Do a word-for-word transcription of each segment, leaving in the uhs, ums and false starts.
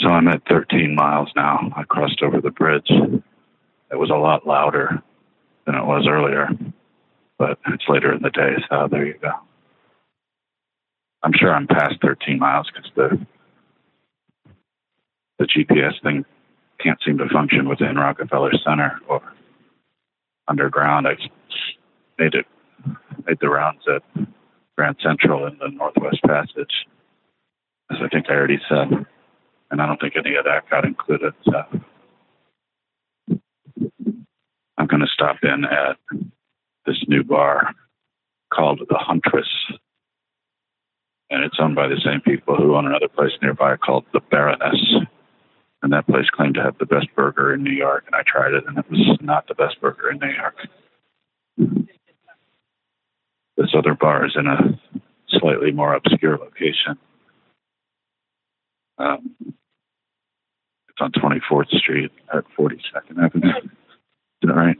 So I'm at thirteen miles now. I crossed over the bridge. It was a lot louder than it was earlier, but it's later in the day, so there you go. I'm sure I'm past thirteen miles because the the G P S thing can't seem to function within Rockefeller Center or underground. I made it made the rounds at Grand Central in the Northwest Passage, as I think I already said, and I don't think any of that got included. So I'm going to stop in at this new bar called the Huntress, and it's owned by the same people who own another place nearby called the Baroness. And that place claimed to have the best burger in New York, and I tried it, and it was not the best burger in New York. This other bar is in a slightly more obscure location. Um, it's on twenty-fourth Street at forty-second Avenue. Is that right?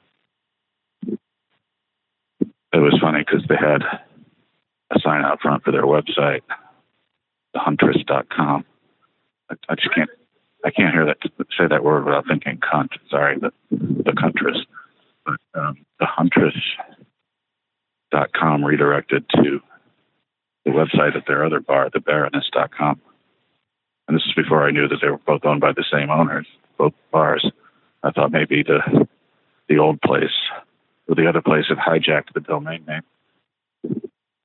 It was funny because they had a sign out front for their website, the huntress dot com. I, I just can't, I can't hear that, say that word without thinking cunt. Sorry, the, the Huntress. But um, the huntress dot com redirected to the website at their other bar, the baroness dot com. And this is before I knew that they were both owned by the same owners, both bars. I thought maybe the the old place or the other place had hijacked the domain name,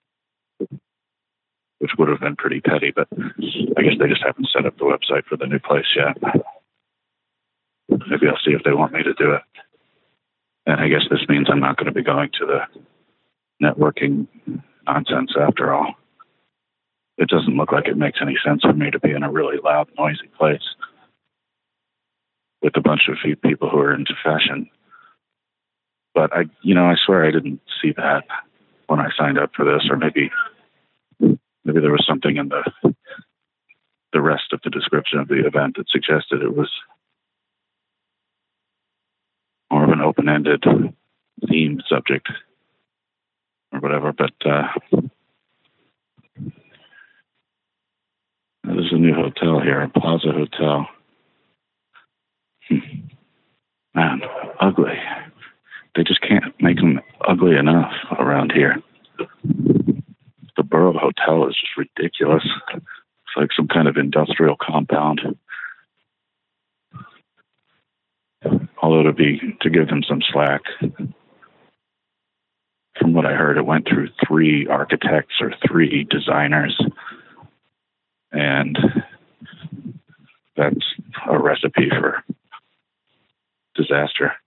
which would have been pretty petty, but I guess they just haven't set up the website for the new place yet. Maybe I'll see if they want me to do it. And I guess this means I'm not going to be going to the networking nonsense after all. It doesn't look like it makes any sense for me to be in a really loud, noisy place with a bunch of people who are into fashion. But I, you know, I swear I didn't see that when I signed up for this, or maybe, maybe there was something in the the rest of the description of the event that suggested it was more of an open-ended theme subject or whatever. But uh, there's a new hotel here, Plaza Hotel. Hmm. Man, ugly. They just can't make them ugly enough around here. The Borough Hotel is just ridiculous. It's like some kind of industrial compound. Although to be to give them some slack, from what I heard, it went through three architects or three designers, and that's a recipe for disaster.